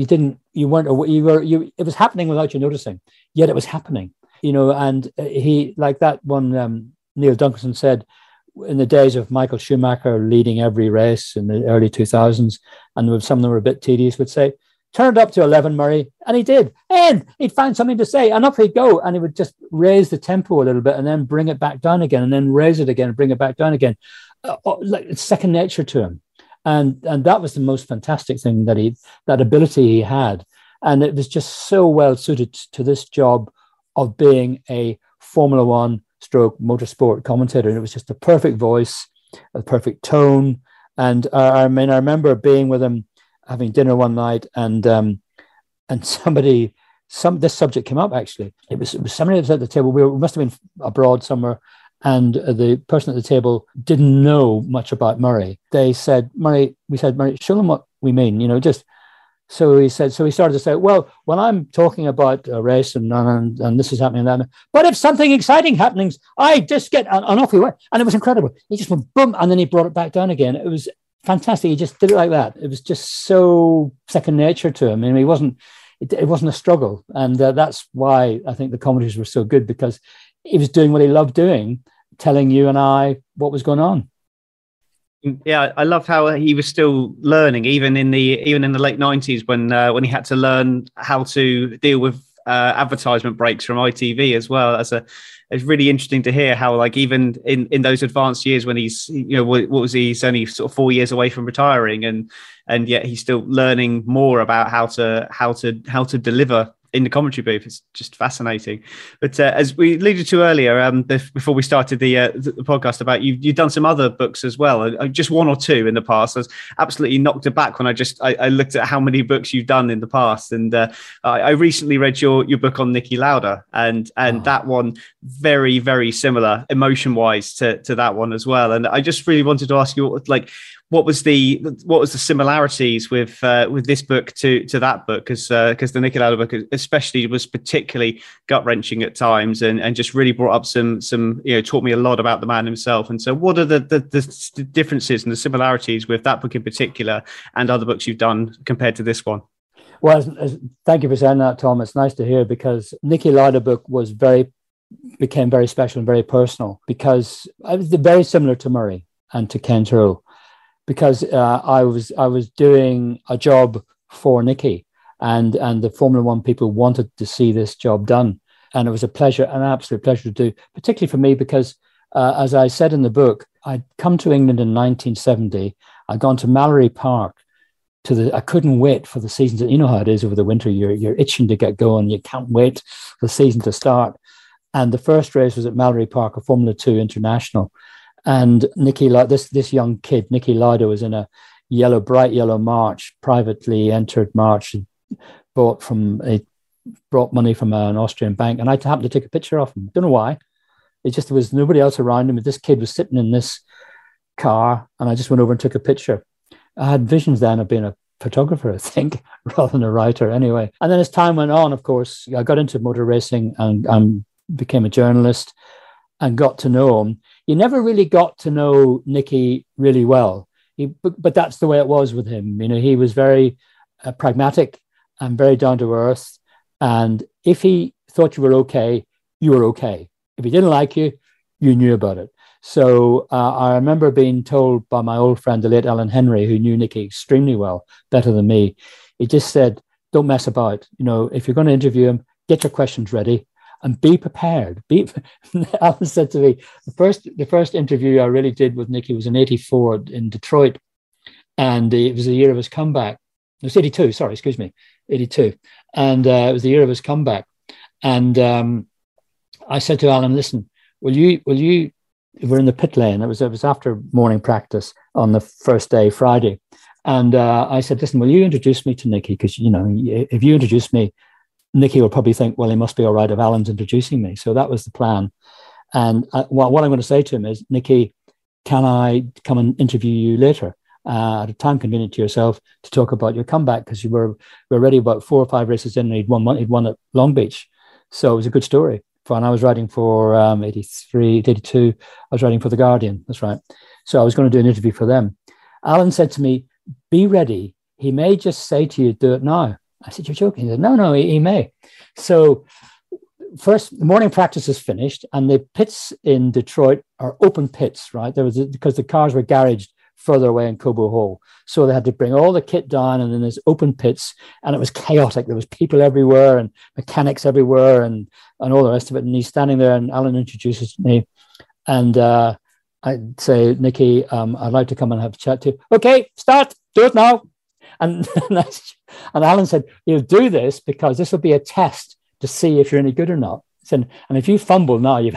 it was happening without you noticing, yet it was happening, and he, like that one, Neil Duncanson said, in the days of Michael Schumacher leading every race in the early 2000s, and some of them were a bit tedious, would say, turn it up to 11, Murray. And he did. And he'd find something to say, and up he'd go. And he would just raise the tempo a little bit and then bring it back down again, and then raise it again and bring it back down again. Like it's second nature to him. And that was the most fantastic thing, that ability he had. And it was just so well suited to this job of being a Formula One stroke motorsport commentator. And it was just a perfect voice, a perfect tone. And I remember being with him, having dinner one night, and this subject came up, actually. It was somebody that was at the table. We must have been abroad somewhere. And the person at the table didn't know much about Murray. We said, Murray, show them what we mean, just. So he started to say, well, when I'm talking about a race and this is happening and that, but if something exciting happening, I just get, and off he went. And it was incredible. He just went boom, and then he brought it back down again. It was fantastic. He just did it like that. It was just so second nature to him. I mean, it wasn't a struggle. And that's why I think the commentaries were so good, because he was doing what he loved doing, telling you and I what was going on. Yeah, I love how he was still learning, even in the late 90s when he had to learn how to deal with advertisement breaks from ITV as well. It's really interesting to hear how, like, even in those advanced years when he's, he's only sort of 4 years away from retiring, and yet he's still learning more about how to deliver in the commentary booth. It's just fascinating. But as we alluded to earlier, before we started the podcast, about you've done some other books as well, just one or two in the past. I was absolutely knocked aback when I looked at how many books you've done in the past. And I recently read your book on Niki Lauda, and that one very, very similar emotion wise to that one as well. And I just really wanted to ask you, like, what was the similarities with this book to that book? Because the Niki Lauda book especially was particularly gut wrenching at times, and just really brought up some taught me a lot about the man himself. And so, what are the differences and the similarities with that book in particular and other books you've done compared to this one? Well, thank you for saying that, Tom. It's nice to hear, because Niki Lauda book became very special and very personal, because I was very similar to Murray and to Ken Tyrrell. Because I was doing a job for Niki, and the Formula One people wanted to see this job done, and it was an absolute pleasure to do, particularly for me, because as I said in the book, I'd come to England in 1970. I'd gone to Mallory Park I couldn't wait for the season. You know how it is over the winter. You're itching to get going. You can't wait for the season to start. And the first race was at Mallory Park, a Formula 2 International. And this young kid, Niki Lauda, was in a bright yellow March, privately entered March, brought money from an Austrian bank. And I happened to take a picture of him. Don't know why. There was nobody else around him. This kid was sitting in this car, and I just went over and took a picture. I had visions then of being a photographer, I think, rather than a writer anyway. And then as time went on, of course, I got into motor racing and became a journalist and got to know him. You never really got to know Niki really well, but that's the way it was with him. He was very pragmatic and very down to earth. And if he thought you were okay, you were okay. If he didn't like you, you knew about it. So I remember being told by my old friend, the late Alan Henry, who knew Niki extremely well, better than me. He just said, don't mess about. If you're going to interview him, get your questions ready. And be prepared. Alan said to me, the first interview I really did with Niki was in '84 in Detroit, and it was the year of his comeback. It was '82. Sorry, excuse me, '82, and it was the year of his comeback. And I said to Alan, "Listen, will you? We're in the pit lane. It was after morning practice on the first day, Friday, and I said, listen, will you introduce me to Niki? Because if you introduce me, Niki will probably think, well, he must be all right if Alan's introducing me." So that was the plan. And what I'm going to say to him is, Niki, can I come and interview you later at a time convenient to yourself to talk about your comeback? Because we were already about 4 or 5 races in, and he'd won at Long Beach. So it was a good story. And I was writing for 83, 82. I was writing for The Guardian. That's right. So I was going to do an interview for them. Alan said to me, be ready. He may just say to you, do it now. I said, you're joking. He said, no, he may. So first, the morning practice is finished, and the pits in Detroit are open pits, right? Because the cars were garaged further away in Cobo Hall. So they had to bring all the kit down, and then there's open pits, and it was chaotic. There was people everywhere and mechanics everywhere and all the rest of it. And he's standing there, and Alan introduces me, and I'd say, Niki, I'd like to come and have a chat to you. Okay, start, do it now. And Alan said, you'll do this because this will be a test to see if you're any good or not. And if you fumble now, you've had it.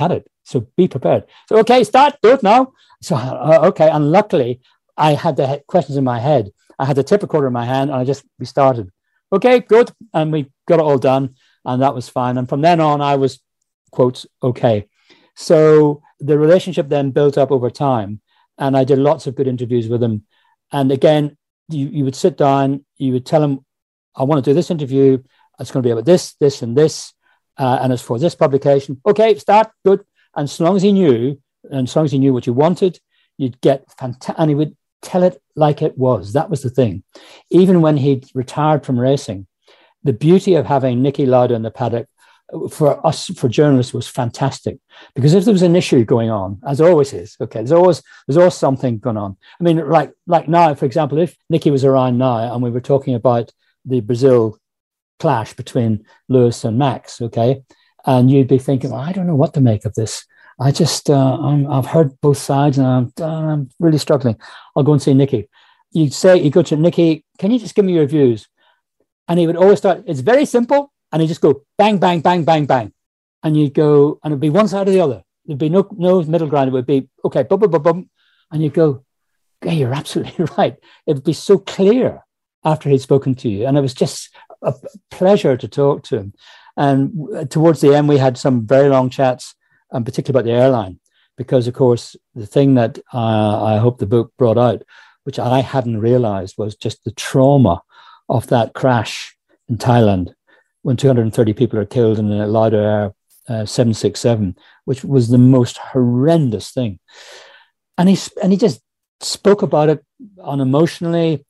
So be prepared. So, okay, start, do it now. So, okay. And luckily, I had the questions in my head. I had the tape recorder in my hand, and we started. Okay, good. And we got it all done, and that was fine. And from then on, I was, quotes, okay. So the relationship then built up over time, and I did lots of good interviews with him. And again, you would sit down, you would tell him, I want to do this interview. It's going to be about this, this, and this. And it's for this publication. Okay, start, good. And so long as he knew, what you wanted, you'd get fantastic. And he would tell it like it was. That was the thing. Even when he'd retired from racing, the beauty of having Niki Lauda in the paddock for us, for journalists, was fantastic. Because if there was an issue going on, as always is, okay, there's always something going on. I mean, like now, for example, if Niki was around now and we were talking about the Brazil clash between Lewis and Max, okay, and you'd be thinking, well, I don't know what to make of this. I just, I've heard both sides, and I'm really struggling. I'll go and see Niki. You go to Niki, can you just give me your views? And he would always start, it's very simple. And he'd just go bang, bang, bang, bang, bang. And you'd go, and it'd be one side or the other. There'd be no middle ground. It would be, okay, bum, bum, bum, bum. And you'd go, yeah, you're absolutely right. It would be so clear after he'd spoken to you. And it was just a pleasure to talk to him. And towards the end, we had some very long chats, and particularly about the airline, because, of course, the thing that I hope the book brought out, which I hadn't realized, was just the trauma of that crash in Thailand when 230 people are killed in a Lauda Air 767, which was the most horrendous thing. And he just spoke about it unemotionally,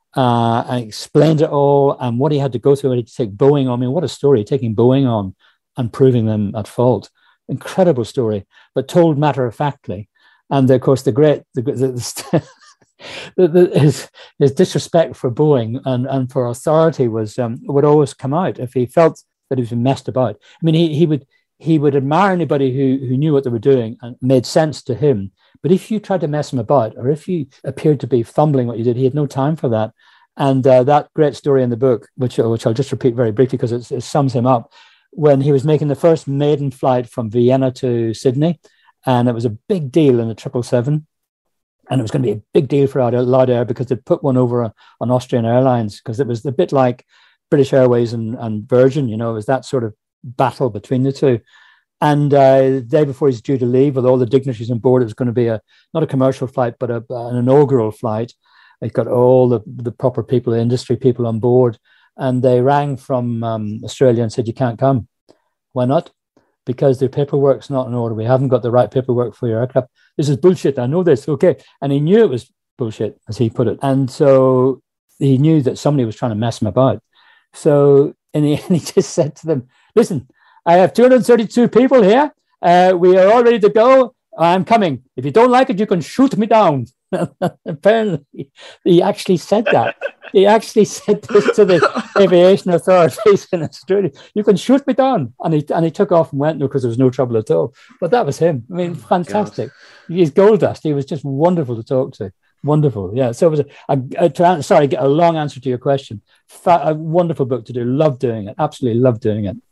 and explained it all, and what he had to go through. He had to take Boeing on. I mean, what a story, taking Boeing on and proving them at fault. Incredible story, but told matter-of-factly. And of course, his disrespect for Boeing and for authority would always come out if he felt that he was messed about. I mean, he would admire anybody who knew what they were doing and made sense to him. But if you tried to mess him about, or if you appeared to be fumbling what you did, he had no time for that. And that great story in the book, which I'll just repeat very briefly because it sums him up, when he was making the first maiden flight from Vienna to Sydney, and it was a big deal in the 777. And it was going to be a big deal for Lauda Air because they'd put one over on Austrian Airlines, because it was a bit like British Airways and Virgin, it was that sort of battle between the two. And the day before he's due to leave, with all the dignitaries on board, it was going to be not a commercial flight, but an inaugural flight. It got all the proper people, the industry people on board. And they rang from Australia and said, you can't come. Why not? Because the paperwork's not in order. We haven't got the right paperwork for your aircraft. This is bullshit. I know this. Okay. And he knew it was bullshit, as he put it. And so he knew that somebody was trying to mess him about. So in the end, he just said to them, listen, I have 232 people here. We are all ready to go. I'm coming. If you don't like it, you can shoot me down. Apparently, he actually said that. He actually said this to the aviation authorities in Australia. You can shoot me down. And he took off and went, because there was no trouble at all. But that was him. I mean, fantastic. He's gold dust. He was just wonderful to talk to. Wonderful. Yeah. So it was get a long answer to your question. A wonderful book to do. Loved doing it. Absolutely loved doing it.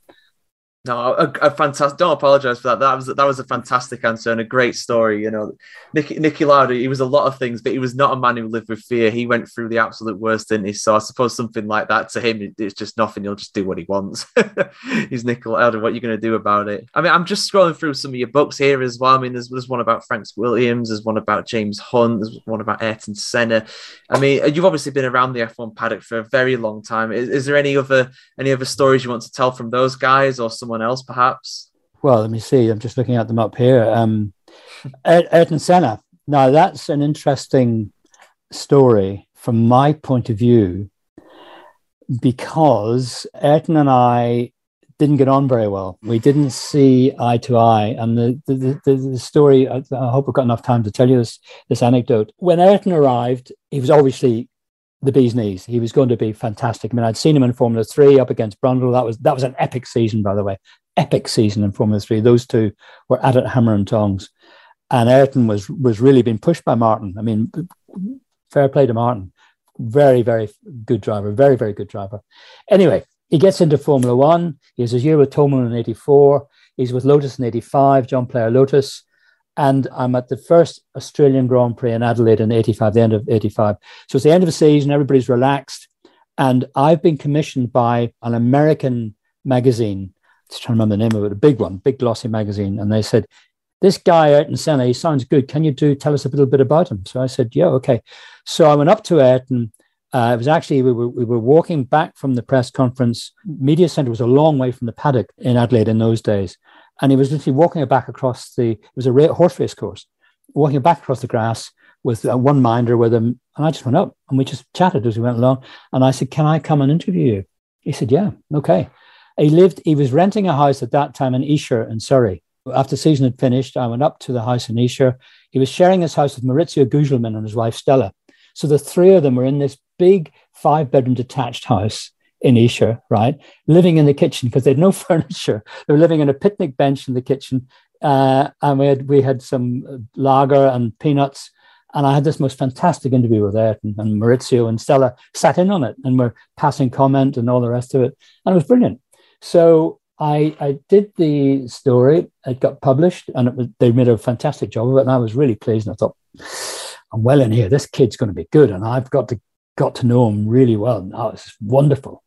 No, a fantastic. Don't apologise for that. That was a fantastic answer and a great story. Niki Lauda, he was a lot of things, but he was not a man who lived with fear. He went through the absolute worst, didn't he? So I suppose something like that to him, it's just nothing. He'll just do what he wants. He's Niki Lauda. What are you going to do about it? I mean, I'm just scrolling through some of your books here as well. I mean, there's one about Frank Williams. There's one about James Hunt. There's one about Ayrton Senna. I mean, you've obviously been around the F1 paddock for a very long time. Is there any other stories you want to tell from those guys or someone else perhaps? Well, let me see. I'm just looking at them up here. Ayrton Senna. Now, that's an interesting story from my point of view, because Ayrton and I didn't get on very well. We didn't see eye to eye. And the story, I hope I've got enough time to tell you this anecdote. When Ayrton arrived, he was obviously the bee's knees. He was going to be fantastic. I mean, I'd seen him in Formula 3 up against Brundle. That was an epic season, by the way. Epic season in Formula 3. Those two were at it hammer and tongs. And Ayrton was really being pushed by Martin. I mean, fair play to Martin. Very, very good driver. Very, very good driver. Anyway, he gets into Formula 1. He has a year with Toleman in 84. He's with Lotus in 85, John Player Lotus. And I'm at the first Australian Grand Prix in Adelaide in 85, the end of 85. So it's the end of the season, everybody's relaxed. And I've been commissioned by an American magazine, just trying to remember the name of it, a big one, big glossy magazine. And they said, this guy Ayrton Senna, he sounds good. Can you tell us a little bit about him? So I said, yeah, okay. So I went up to Ayrton. It was actually, we were walking back from the press conference. Media Centre was a long way from the paddock in Adelaide in those days. And he was literally walking back across it was a horse race course, walking back across the grass with one minder with him. And I just went up and we just chatted as we went along. And I said, can I come and interview you? He said, yeah, okay. He was renting a house at that time in Esher in Surrey. After the season had finished, I went up to the house in Esher. He was sharing his house with Maurizio Gugelmin and his wife Stella. So the three of them were in this big 5-bedroom detached house in Esher, right? Living in the kitchen because they had no furniture. They were living in a picnic bench in the kitchen. And we had some lager and peanuts. And I had this most fantastic interview with Ayrton, and Maurizio and Stella sat in on it and were passing comment and all the rest of it. And it was brilliant. So I did the story. It got published and they made a fantastic job of it. And I was really pleased. And I thought, I'm well in here. This kid's going to be good. And I've got to know him really well. And oh, it's wonderful.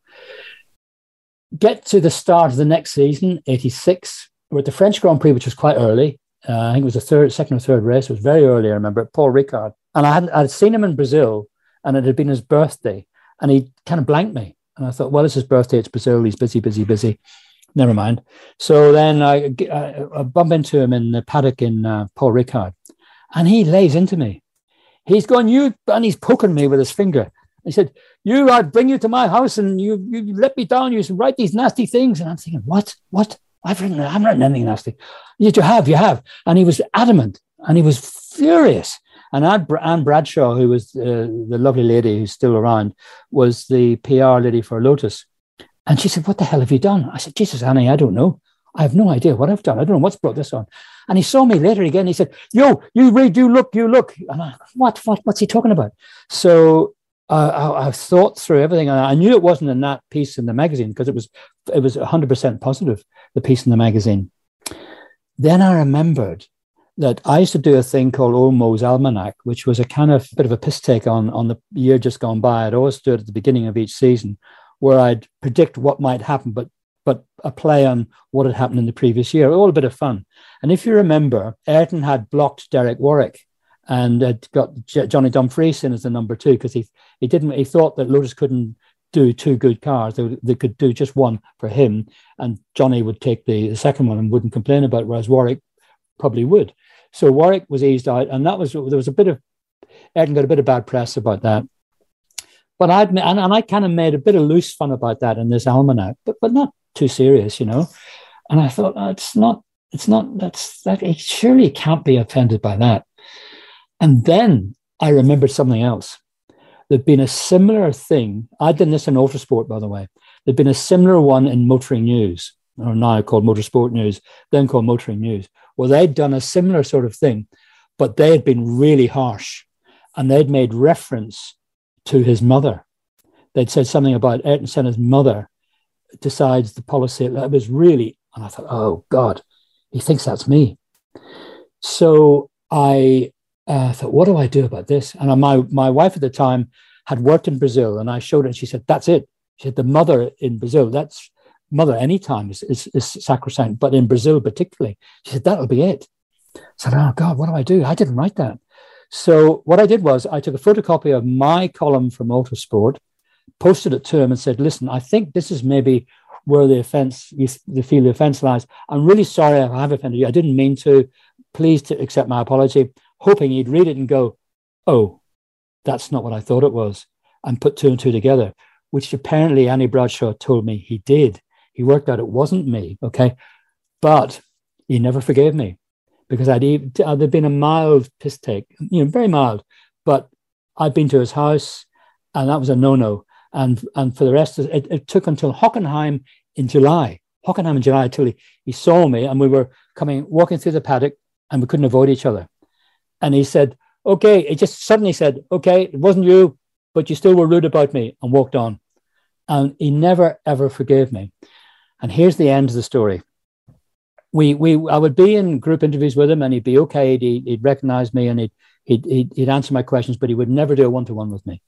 Get to the start of the next season, 86. We're at the French Grand Prix, which was quite early. I think it was the second or third race. It was very early, I remember, Paul Ricard. And I'd seen him in Brazil and it had been his birthday. And he kind of blanked me. And I thought, well, it's his birthday. It's Brazil. He's busy. Never mind. So then I bump into him in the paddock in Paul Ricard. And he lays into me. He's going, and he's poking me with his finger. He said, I'd bring you to my house and you let me down. You write these nasty things. And I'm thinking, what? I haven't written anything nasty. You have. And he was adamant and he was furious. And Anne Bradshaw, who was the lovely lady who's still around, was the PR lady for Lotus. And she said, what the hell have you done? I said, Jesus, Annie, I don't know. I have no idea what I've done. I don't know what's brought this on. And he saw me later again. He said, you look. And I, what's he talking about? So I thought through everything. And I knew it wasn't in that piece in the magazine because it was 100% positive, the piece in the magazine. Then I remembered that I used to do a thing called Old Mo's Almanac, which was a kind of bit of a piss take on the year just gone by. I'd always do it at the beginning of each season where I'd predict what might happen, but a play on what had happened in the previous year, all a bit of fun. And if you remember, Ayrton had blocked Derek Warwick and had got Johnny Dumfries in as the number 2 because he thought that Lotus couldn't do 2 good cars. They could do just one for him, and Johnny would take the second one and wouldn't complain about it, whereas Warwick probably would. So Warwick was eased out, and Ayrton got a bit of bad press about that. But I kind of made a bit of loose fun about that in this almanac, but not too serious, you know. And I thought, it surely can't be offended by that. And then I remembered something else. There'd been a similar thing. I'd done this in Autosport, by the way. There'd been a similar one in Motoring News, or now called Motorsport News, then called Motoring News. Well, they'd done a similar sort of thing, but they had been really harsh, and they'd made reference to his mother. They'd said something about Ayrton Senna's mother decides the policy. That was really, and I thought, oh God, he thinks that's me. So I thought, what do I do about this? And my wife at the time had worked in Brazil, and I showed her, and she said, that's it. She said, the mother in Brazil, that's mother anytime is sacrosanct, but in Brazil particularly. She said, that'll be it. I said, oh God, what do I do? I didn't write that. So what I did was I took a photocopy of my column from Autosport, posted it to him and said, listen, I think this is maybe where you feel the offense lies. I'm really sorry if I have offended you. I didn't mean to. Please to accept my apology, hoping he'd read it and go, oh, that's not what I thought it was, and put 2 and 2 together, which apparently Annie Bradshaw told me he did. He worked out it wasn't me, okay? But he never forgave me because there'd been a mild piss take, very mild, but I'd been to his house and that was a no-no. And for the rest of it took until Hockenheim in July until he saw me, and we were walking through the paddock and we couldn't avoid each other. And he said, okay, it just suddenly said, okay, it wasn't you, but you still were rude about me, and walked on. And he never, ever forgave me. And here's the end of the story. I would be in group interviews with him, and he'd be okay. He'd recognize me, and he'd answer my questions, but he would never do a one-to-one with me.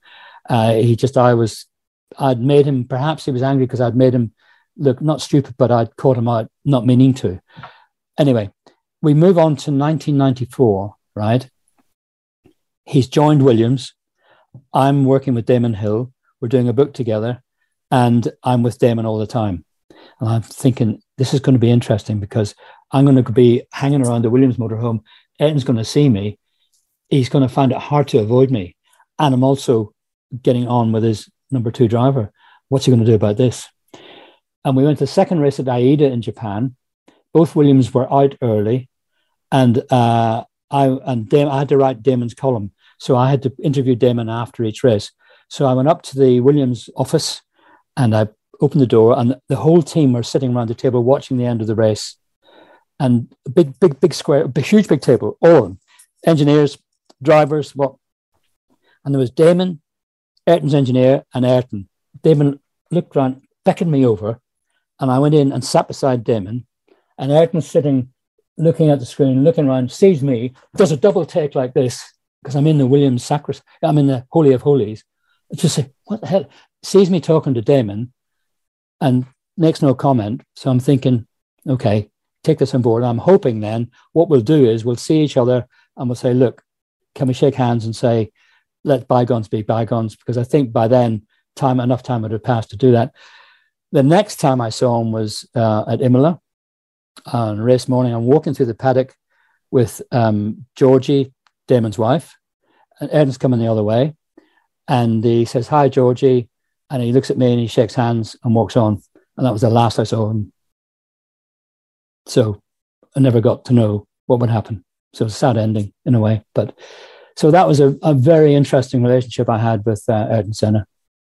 I'd made him, perhaps he was angry because I'd made him look not stupid, but I'd caught him out not meaning to. Anyway, we move on to 1994, right? He's joined Williams. I'm working with Damon Hill. We're doing a book together, and I'm with Damon all the time. And I'm thinking, this is going to be interesting because I'm going to be hanging around the Williams motorhome. Ayrton's going to see me. He's going to find it hard to avoid me. And I'm also getting on with his number 2 driver. What's he going to do about this? And we went to the second race at Aida in Japan. Both Williams were out early. And I had to write Damon's column. So I had to interview Damon after each race. So I went up to the Williams office and I opened the door, and the whole team were sitting around the table watching the end of the race. And a big square, huge big table, all of them, engineers, drivers, and there was Damon, Ayrton's engineer, and Ayrton. Damon looked around, beckoned me over, and I went in and sat beside Damon, and Ayrton's sitting, looking at the screen, looking around, sees me, does a double take like this, because I'm in the Williams sacristy, I'm in the Holy of Holies. Just say, what the hell? Sees me talking to Damon and makes no comment. So I'm thinking, okay, take this on board. I'm hoping then what we'll do is we'll see each other and we'll say, look, can we shake hands and say, let bygones be bygones? Because I think by then enough time would have passed to do that. The next time I saw him was at Imola on race morning. I'm walking through the paddock with Georgie, Damon's wife, and Ayrton's coming the other way. And he says, hi, Georgie. And he looks at me and he shakes hands and walks on. And that was the last I saw him. So I never got to know what would happen. So it's a sad ending in a way. But so that was a very interesting relationship I had with Ayrton Senna.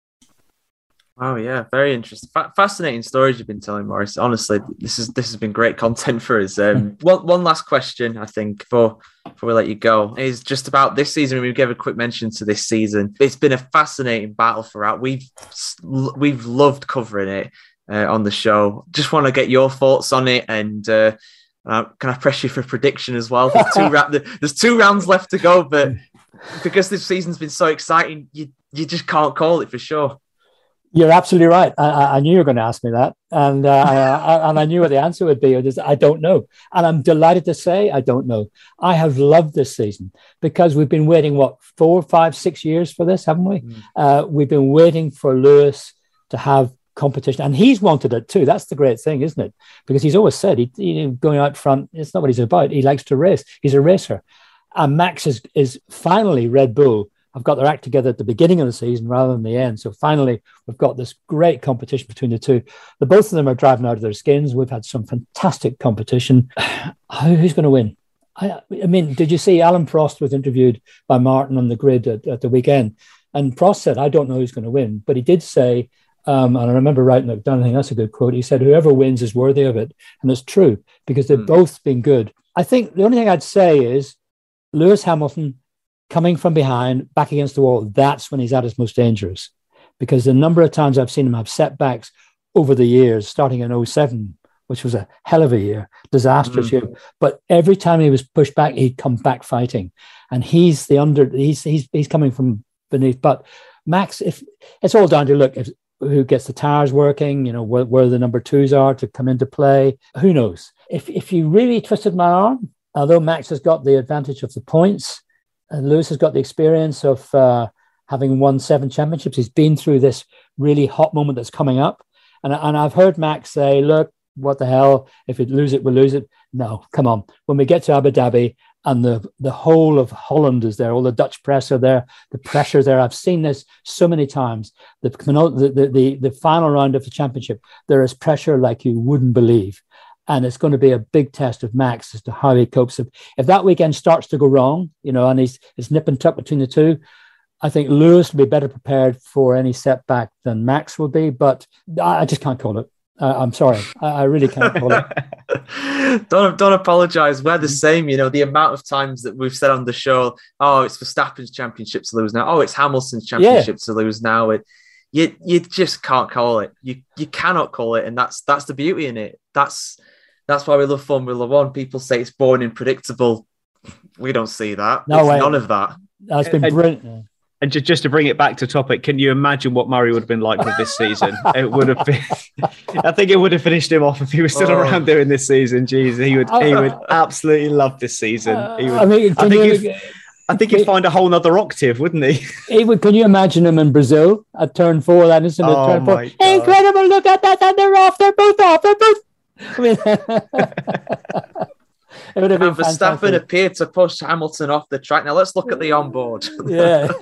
Oh yeah, very interesting, fascinating stories you've been telling, Maurice. Honestly, this has been great content for us. One last question, I think, before we let you go, is just about this season. We gave a quick mention to this season. It's been a fascinating battle throughout. We've loved covering it on the show. Just want to get your thoughts on it, and can I press you for a prediction as well? There's 2 rounds left to go, but because this season's been so exciting, you just can't call it for sure. You're absolutely right. I knew you were going to ask me that. And I knew what the answer would be. I don't know. And I'm delighted to say I don't know. I have loved this season because we've been waiting, 4, 5, 6 years for this, haven't we? We've been waiting for Lewis to have competition. And he's wanted it too. That's the great thing, isn't it? Because he's always said, going out front, it's not what he's about. He likes to race. He's a racer. And Max is finally Red Bull. I've got their act together at the beginning of the season rather than the end. So finally, we've got this great competition between the two. The both of them are driving out of their skins. We've had some fantastic competition. Who's going to win? I mean, did you see Alan Prost was interviewed by Martin on the grid at the weekend? And Prost said, I don't know who's going to win. But he did say, and I remember writing it down, I think that's a good quote. He said, whoever wins is worthy of it. And it's true because they've both been good. I think the only thing I'd say is Lewis Hamilton, coming from behind, back against the wall, that's when he's at his most dangerous. Because the number of times I've seen him have setbacks over the years, starting in 2007, which was a hell of a year, disastrous year. But every time he was pushed back, he'd come back fighting. And he's coming from beneath. But Max, if it's all down to who gets the tires working, where the number 2s are to come into play. Who knows? If you really twisted my arm, although Max has got the advantage of the points, and Lewis has got the experience of having won 7 championships. He's been through this really hot moment that's coming up. And I've heard Max say, look, what the hell? If we lose it, we'll lose it. No, come on. When we get to Abu Dhabi and the whole of Holland is there, all the Dutch press are there, the pressure there. I've seen this so many times. The final round of the championship, there is pressure like you wouldn't believe. And it's going to be a big test of Max as to how he copes. If that weekend starts to go wrong, and he's nip and tuck between the two, I think Lewis will be better prepared for any setback than Max will be. But I just can't call it. I'm sorry. I really can't call it. Don't apologize. We're the same. The amount of times that we've said on the show, oh, it's Verstappen's championship to lose now. Oh, it's Hamilton's championship to lose now. You just can't call it. You cannot call it. And that's the beauty in it. That's That's why we love Formula One. People say it's boring and predictable. We don't see that. No way. None of that. That's been brilliant. And just to bring it back to topic, can you imagine what Murray would have been like with this season? It would have been. I think it would have finished him off if he was still around doing this season. Jeez, he would absolutely love this season. I think he'd find a whole nother octave, wouldn't he? Can you imagine him in Brazil at turn 4? That isn't it? Turn 4. Incredible! Look at that! And they're off. They're both off. They're both. I mean, it would have been Verstappen appeared to push Hamilton off the track. Now let's look at the onboard. Yeah.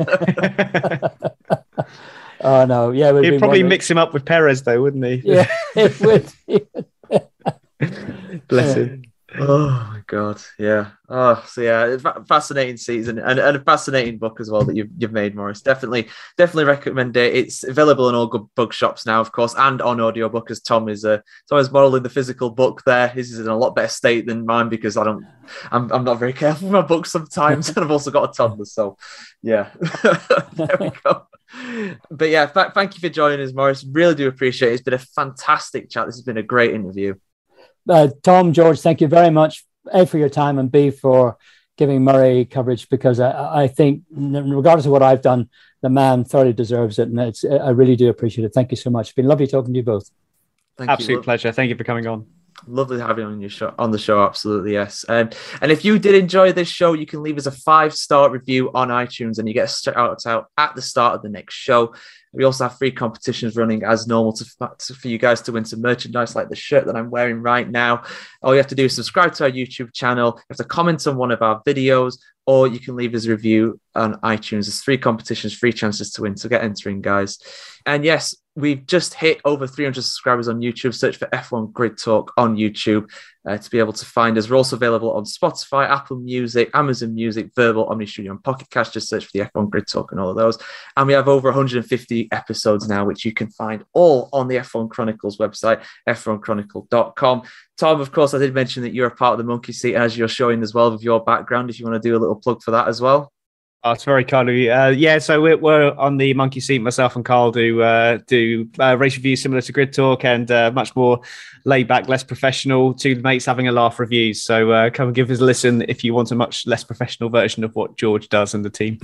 Oh no! Yeah, he'd probably mix him up with Perez, though, wouldn't he? Yeah, it would. Bless him. Oh my God, yeah. Oh, so yeah, fascinating season and a fascinating book as well that you've made, Maurice. Definitely recommend it. It's available in all good bookshops now, of course, and on audiobook, as Tom is modelling the physical book there. His is in a lot better state than mine because I'm not very careful with my books sometimes, and I've also got a toddler, so yeah. There we go. But yeah, thank you for joining us, Maurice. Really do appreciate it. It's been a fantastic chat. This has been a great interview. Tom, George, thank you very much, A, for your time, and B, for giving Murray coverage, because I think, regardless of what I've done, the man thoroughly deserves it, and I really do appreciate it. Thank you so much. It's been lovely talking to you both. Absolute pleasure. Thank you for coming on. Lovely having you on the show. Absolutely, yes. And if you did enjoy this show, you can leave us a 5-star review on iTunes, and you get a shout out at the start of the next show. We also have free competitions running as normal for you guys to win some merchandise like the shirt that I'm wearing right now. All you have to do is subscribe to our YouTube channel. You have to comment on one of our videos, or you can leave us a review on iTunes. There's 3 competitions, 3 chances to win. So get entering, guys. And yes, we've just hit over 300 subscribers on YouTube. Search for F1 Grid Talk on YouTube to be able to find us. We're also available on Spotify, Apple Music, Amazon Music, Verbal, Omni Studio, and Pocket Cast. Just search for the F1 Grid Talk and all of those. And we have over 150 episodes now, which you can find all on the F1 Chronicles website, f1chronicle.com. Tom, of course, I did mention that you're a part of the Monkey Seat, as you're showing as well with your background, if you want to do a little plug for that as well. Oh, it's very kind of you. Yeah, so we're on the Monkey Seat. Myself and Carl do race reviews similar to Grid Talk, and much more laid back, less professional, two mates having a laugh reviews. So come and give us a listen if you want a much less professional version of what George does and the team.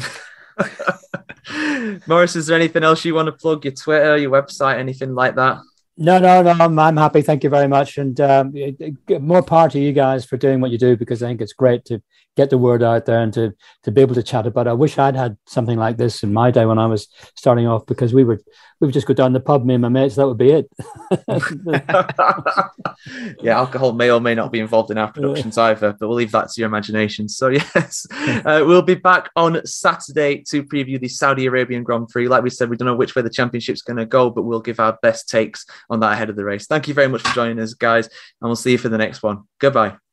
Maurice, is there anything else you want to plug? Your Twitter, your website, anything like that? No, I'm happy. Thank you very much. And more power to you guys for doing what you do, because I think it's great to get the word out there and to be able to chat about it. I wish I'd had something like this in my day when I was starting off, because we would just go down the pub, me and my mates. That would be it. Yeah, alcohol may or may not be involved in our productions either, but we'll leave that to your imagination. So yes, we'll be back on Saturday to preview the Saudi Arabian Grand Prix. Like we said, we don't know which way the championship's going to go, but we'll give our best takes on that ahead of the race. Thank you very much for joining us, guys, and we'll see you for the next one. Goodbye.